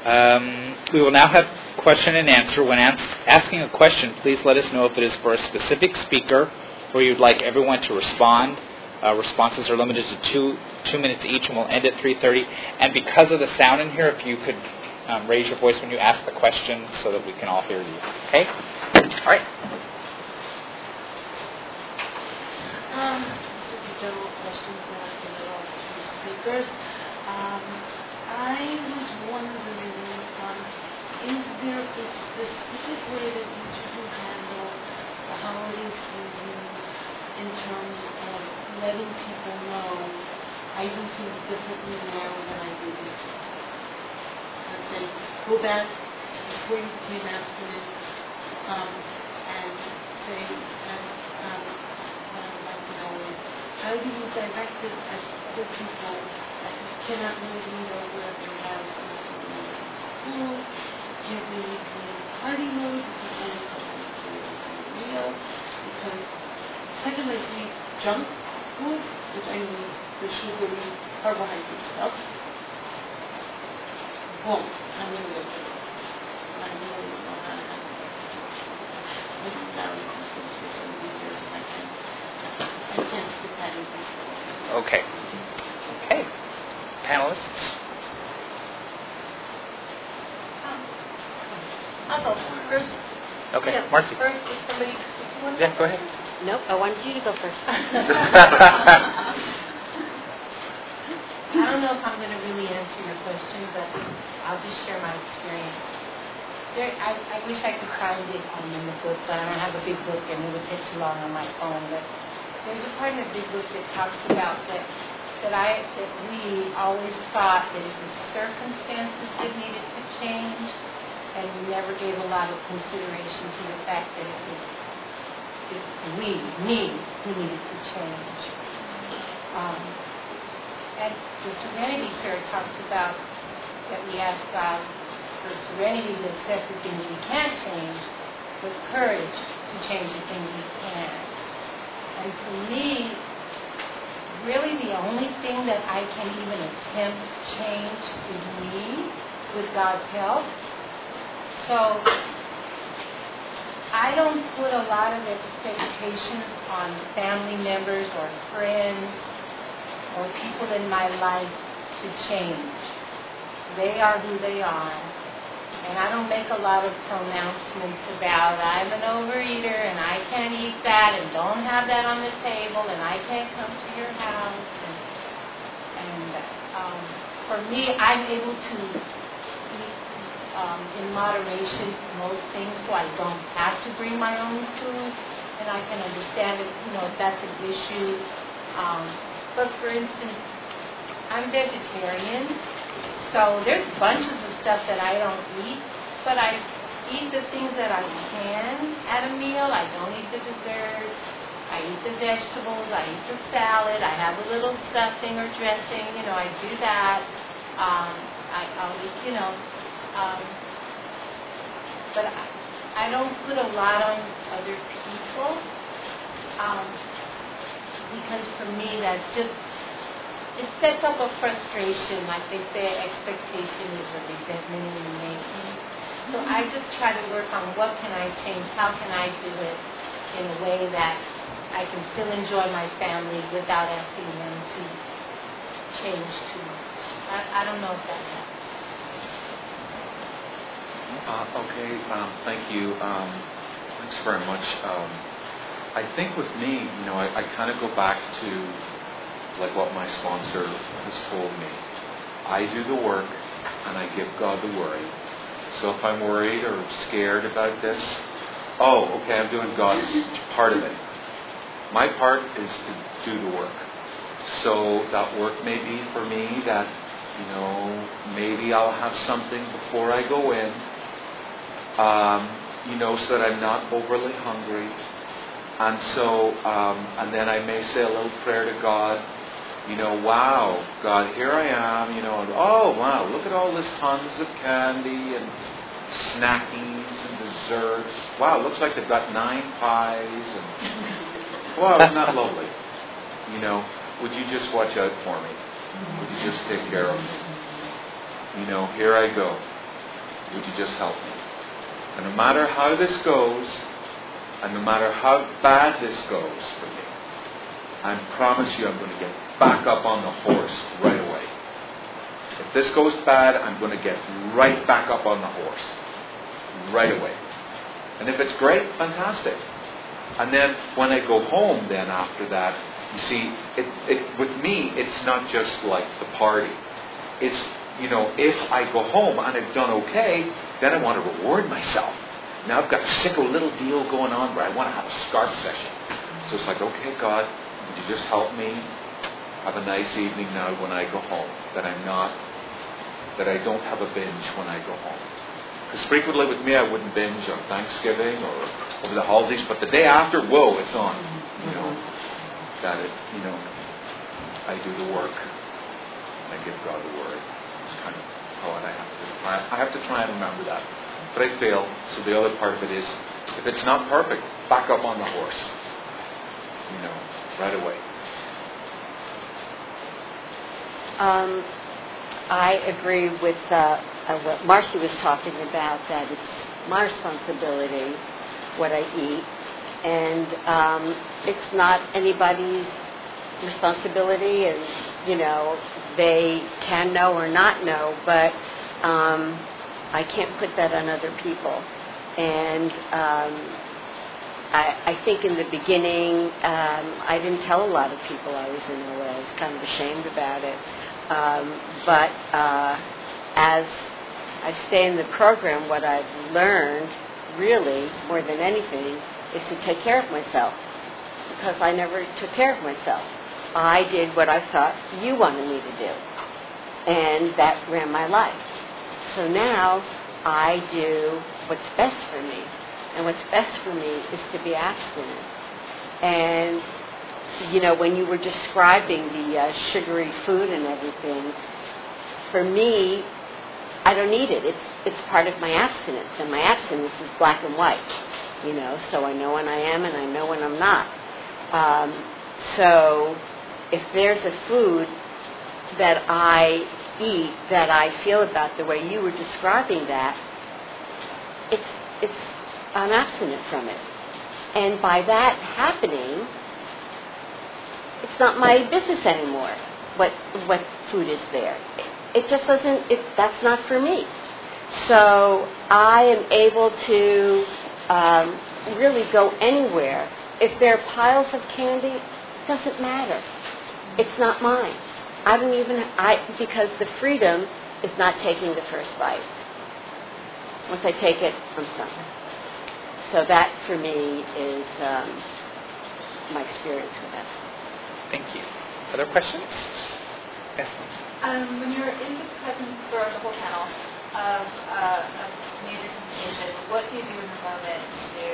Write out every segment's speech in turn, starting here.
We will now have question and answer. When asking a question, please let us know if it is for a specific speaker or you'd like everyone to respond. Responses are limited to 2 minutes each, and we'll end at 3:30. And because of the sound in here, if you could raise your voice when you ask the question so that we can all hear you. Okay? All right. Just a general question for the speakers. I was wondering, is there a specific way that each of you handle the holiday season in terms of letting people know I do things differently now than I did before? Let's say, go back before you came after it, and say, what I would like to know is, how do you direct it as other people that cannot really meet over at their house in a certain way of school, can't really do party mode because they're coming to a meal, because second I see junk food, which I mean the sugary carbohydrate stuff, boom, I'm going to get it. I really don't know how to handle it. I've been married for 70 years and I can't sit that in before. Okay. Okay. Panelists? I'll go first. Okay. Yeah, Marcy. First, if somebody... Yeah, go ahead. Nope, I wanted you to go first. I don't know if I'm going to really answer your question, but I'll just share my experience. I wish I could find it in the book, but I don't have a big book and it would take too long on my phone. But there's a part in the big book that talks about that we always thought that it was circumstances that needed to change, and we never gave a lot of consideration to the fact that it was me who needed to change. And the Serenity Prayer talks about that we ask God for serenity to accept the things we can't change, with courage to change the things we can. And for me, really the only thing that I can even attempt to change is me, with God's help. So I don't put a lot of expectations on family members or friends or people in my life to change. They are who they are. And I don't make a lot of pronouncements about I'm an overeater and I can't eat that and don't have that on the table and I can't come to your house. And for me, I'm able to eat in moderation most things, so I don't have to bring my own food, and I can understand it, if that's an issue. But for instance, I'm vegetarian, so there's bunches of stuff that I don't eat, but I eat the things that I can at a meal. I don't eat the desserts. I eat the vegetables. I eat the salad. I have a little stuffing or dressing. I do that. I'll eat, but I don't put a lot on other people because for me that's just, it sets up a frustration. Like they say, expectation is a resentment in the making. So I just try to work on what can I change, how can I do it in a way that I can still enjoy my family without asking them to change too much. I don't know if that helps. Okay, thank you. Thanks very much. I think with me, I kind of go back to like what my sponsor has told me. I do the work and I give God the worry. So if I'm worried or scared about this, okay, I'm doing God's part of it. My part is to do the work. So that work may be for me that, maybe I'll have something before I go in, so that I'm not overly hungry. And so, and then I may say a little prayer to God, wow, God, here I am, and, oh, wow, look at all this tons of candy and snackies and desserts. Wow, it looks like they've got 9 pies. And wow, isn't that lovely? Would you just watch out for me? Would you just take care of me? Here I go. would you just help me? And no matter how this goes, and no matter how bad this goes for me, I promise you I'm going to get back up on the horse right away. If this goes bad, I'm going to get right back up on the horse right away. And if it's great, fantastic. And then when I go home then after that, you see, with me, it's not just like the party. It's, if I go home and I've done okay, then I want to reward myself. Now I've got a sicko little deal going on where I want to have a scarf session. So it's like, okay, God, would you just help me have a nice evening now when I go home? That I don't have a binge when I go home. Because frequently with me, I wouldn't binge on Thanksgiving or over the holidays, but the day after, whoa, it's on. I do the work and I give God the word. It's kind of what I have to do. I have to try and remember that. But I fail, so the other part of it is, if it's not perfect, back up on the horse. Right away. I agree with what Marcy was talking about, that it's my responsibility what I eat, and it's not anybody's responsibility, and they can know or not know, but I can't put that on other people. And I think in the beginning, I didn't tell a lot of people I was in OA. I was kind of ashamed about it. But as I stay in the program, what I've learned, really, more than anything, is to take care of myself. Because I never took care of myself. I did what I thought you wanted me to do. And that ran my life. So now I do what's best for me. And what's best for me is to be abstinent. And, when you were describing the sugary food and everything, for me, I don't need it. It's part of my abstinence. And my abstinence is black and white, so I know when I am and I know when I'm not. So if there's a food that I eat that I feel about the way you were describing that, I'm abstinent from it. And by that happening, it's not my business anymore what food is there. It just doesn't, that's not for me. So I am able to really go anywhere. If there are piles of candy, it doesn't matter. It's not mine. Because the freedom is not taking the first bite. Once I take it, I'm stuck. So that, for me, is my experience with that. Thank you. Other questions? Yes. When you're in the presence for the whole panel of major temptation, what do you do in the moment to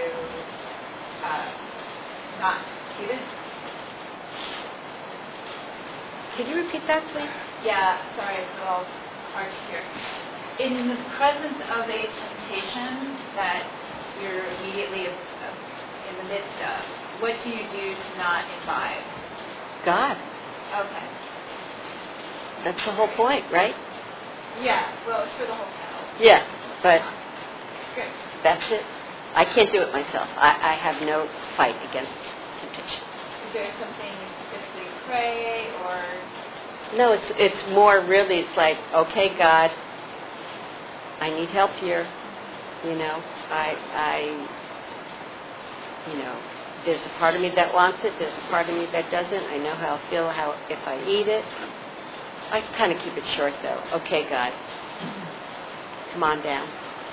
not eat it? Could you repeat that, please? Yeah, sorry, it's a little hard to hear. In the presence of a temptation that you're immediately in the midst of, what do you do to not imbibe? God. Okay. That's the whole point, right? Yeah, well, it's for the whole panel. Yeah, but Good. that's it. I can't do it myself. I have no fight against temptation. Is there something you specifically pray or? No, it's more really, it's like, okay, God, I need help here. There's a part of me that wants it. There's a part of me that doesn't. I know how I'll feel if I eat it. I kind of keep it short, though. Okay, God, come on down.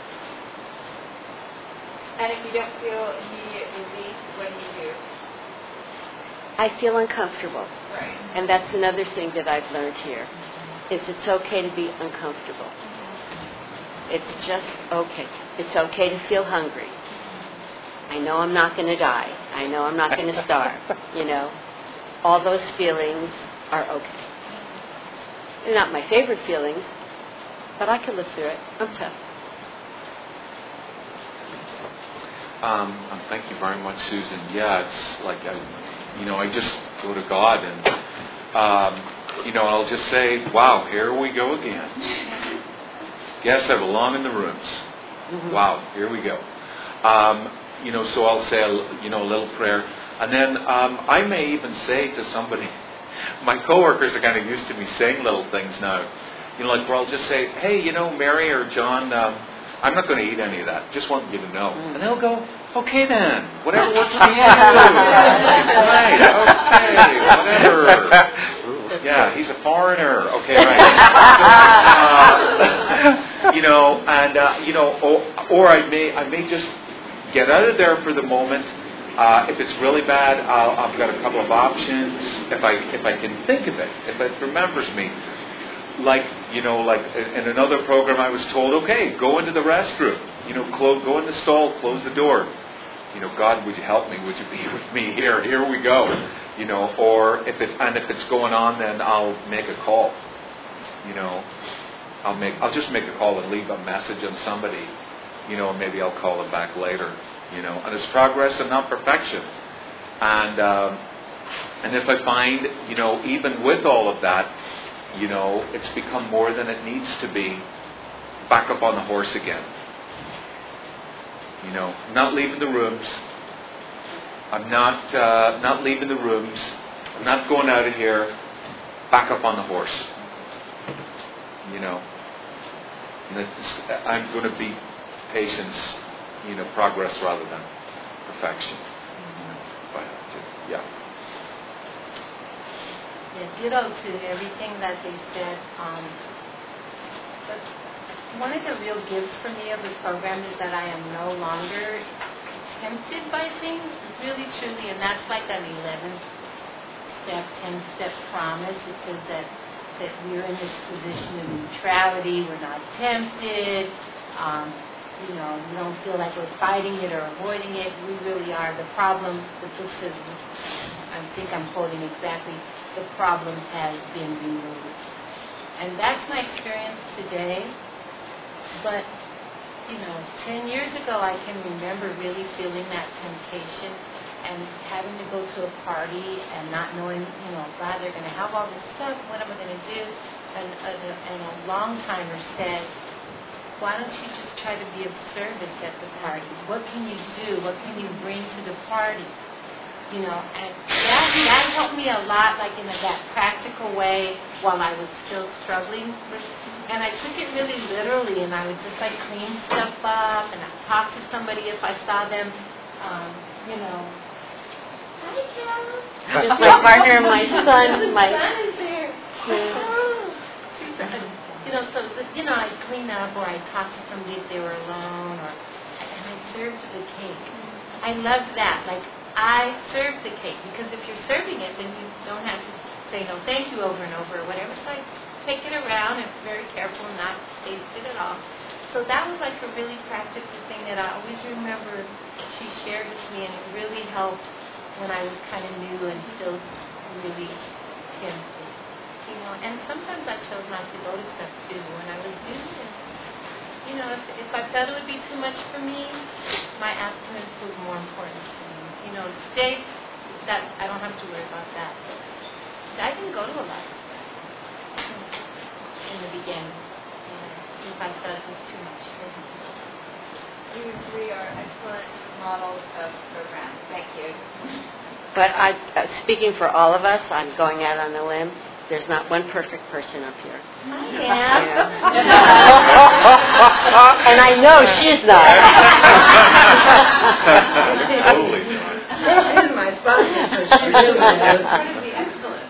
And if you don't feel immediate relief, what do you do? I feel uncomfortable. Right. And that's another thing that I've learned here, is it's okay to be uncomfortable. It's just okay. It's okay to feel hungry. I know I'm not going to die. I know I'm not going to starve. All those feelings are okay. They're not my favorite feelings, but I can live through it. I'm tough. Thank you very much, Susan. Yeah, it's like I just go to God and I'll just say, wow, here we go again. Guests that belong in the rooms. Wow, here we go. So I'll say a little prayer. And then I may even say to somebody, my coworkers are kind of used to me saying little things now. Like where I'll just say, hey, Mary or John, I'm not going to eat any of that. Just want you to know. And they'll go, okay then. Whatever works for you. Right, okay, whatever. Yeah, he's a foreigner. Okay, right. Or I may just get out of there for the moment. If it's really bad, I've got a couple of options. If I can think of it, if it remembers me. Like in another program, I was told, okay, go into the restroom. Go in the stall, close the door. God, would you help me? Would you be with me here? Here we go. Or if it's going on, then I'll make a call. I'll just make a call and leave a message on somebody. Maybe I'll call them back later. And it's progress and not perfection. And if I find, even with all of that, it's become more than it needs to be, back up on the horse again. Not leaving the rooms. I'm not leaving the rooms. I'm not going out of here. Back up on the horse. And I'm going to be patience, progress rather than perfection. Yeah. Yeah, ditto to everything that they said. But one of the real gifts for me of the program is that I am no longer tempted by things, really, truly, and that's like an 11-step, 10-step promise. It says that we're in this position of neutrality, we're not tempted, we don't feel like we're fighting it or avoiding it. We really are. The problem, the book says, I think I'm quoting exactly, the problem has been removed. And that's my experience today. But, 10 years ago, I can remember really feeling that temptation and having to go to a party and not knowing, God, they're going to have all this stuff. What am I going to do? And a long-timer said, why don't you just try to be of service at the party? What can you do? What can you bring to the party? And that helped me a lot, like in that practical way while I was still struggling with. And I took it really literally, and I would just like clean stuff up, and I'd talk to somebody if I saw them, Hi, Cal. Just my partner, my son, my son is there. I'd clean up, or I'd talk to somebody if they were alone, and I served the cake. I loved that. Like, I served the cake, because if you're serving it, then you don't have to say no thank you over and over or whatever. So I take it around and very careful and not taste it at all. So that was like a really practical thing that I always remember she shared with me, and it really helped when I was kind of new and still really tempted. And sometimes I chose not to go to stuff too when I was new. And, if I felt it would be too much for me, my abstinence was more important to me. Today, that I don't have to worry about that. But I didn't go to a lot in the beginning. If I felt it was too much. You three are excellent models of programs. Thank you. But speaking for all of us, I'm going out on a limb. There's not one perfect person up here. I am. And I know she's not. Totally. This is my sponsor, so she really is. It's going to be excellent.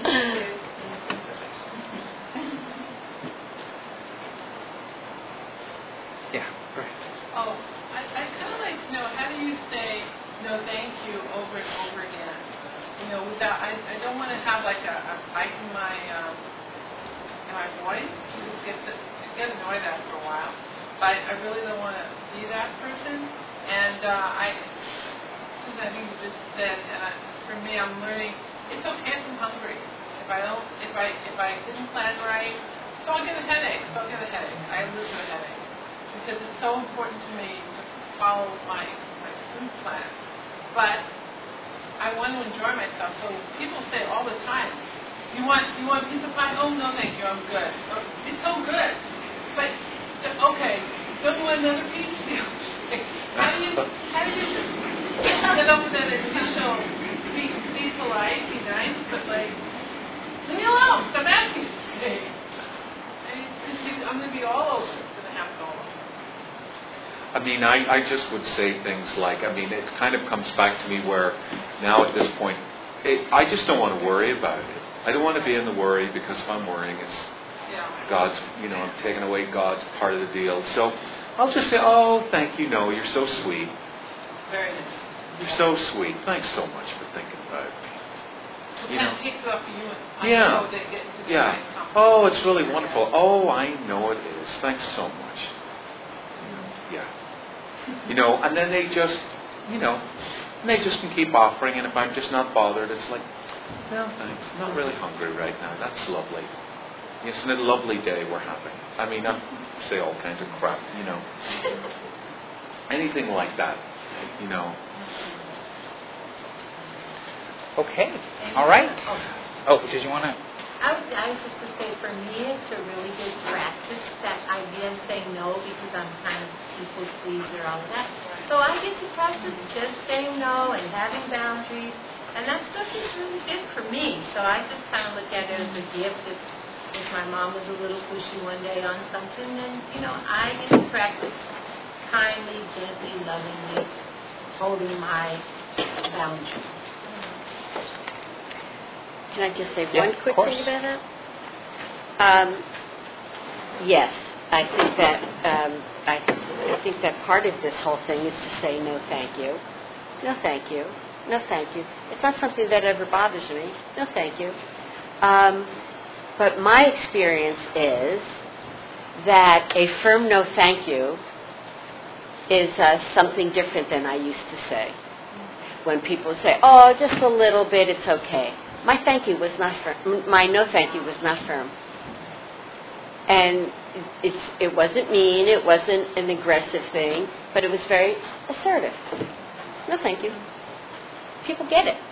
Yeah, right. Oh, I kind of like to know, how do you say no thank you over and over again? Without, I don't want to have like a spike in my voice. I get annoyed after a while. But I really don't want to be that person. And since I think you just said, for me, I'm learning, it's okay if I'm hungry. If I didn't plan right, so I'll get a headache. I lose a headache. Because it's so important to me to follow my food plan. But I want to enjoy myself. So people say all the time, you want a piece of pie? Oh, no, thank you, I'm good. It's so good. But another piece of the how do you get up with that initial be polite, be nice, but like, leave me alone, stop asking today. I'm going to be all over. It's going to happen all over. I mean, I just would say things like, I mean, it kind of comes back to me where now at this point, I just don't want to worry about it. I don't want to be in the worry, because if I'm worrying, it's God's, I'm taking away God's part of the deal. So I'll just say, oh, thank you, no, you're so sweet. Very nice. You're so sweet. Thanks so much for thinking about me. It kind of takes it off you and Yeah. I know they get into the right conversation. Oh, it's really wonderful. Oh, I know it is. Thanks so much. Yeah. And then they just, and they just can keep offering, and if I'm just not bothered, it's like, well, thanks. I'm not really hungry right now. That's lovely. Isn't it a lovely day we're having? I mean, I say all kinds of crap, Anything like that, Okay. All right. Oh, did you want to? I was just going to say, for me, it's a really good practice, that idea of saying no, because I'm kind of people pleaser, all of that. So I get to practice just saying no and having boundaries, and that stuff is really good for me. So I just kind of look at it as a gift. If my mom was a little pushy one day on something, then, I get to practice kindly, gently, lovingly, holding my boundaries. Can I just say Yeah, one quick of course. thing about that? Yes, I think that I think that part of this whole thing is to say no, thank you, no, thank you, no, thank you. It's not something that ever bothers me. No, thank you. But my experience is that a firm no, thank you is something different than I used to say. When people say, "Oh, just a little bit, it's okay." My thank you was not firm. My no thank you was not firm. And it wasn't mean, it wasn't an aggressive thing, but it was very assertive. No thank you. People get it.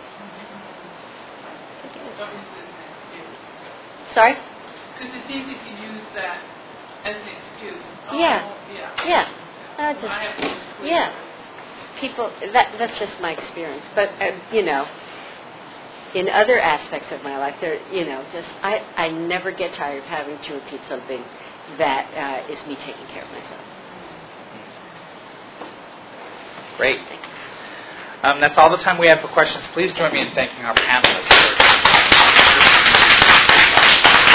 Don't use it as an excuse. Sorry? Because it's easy to use that as an excuse. Oh, Yeah. Yeah. I have to be clear. yeah. People, that's just my experience. But, in other aspects of my life, I never get tired of having to repeat something that is me taking care of myself. Great. That's all the time we have for questions. Please join me in thanking our panelists.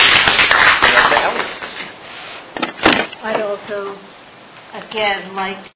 I'd also, again, like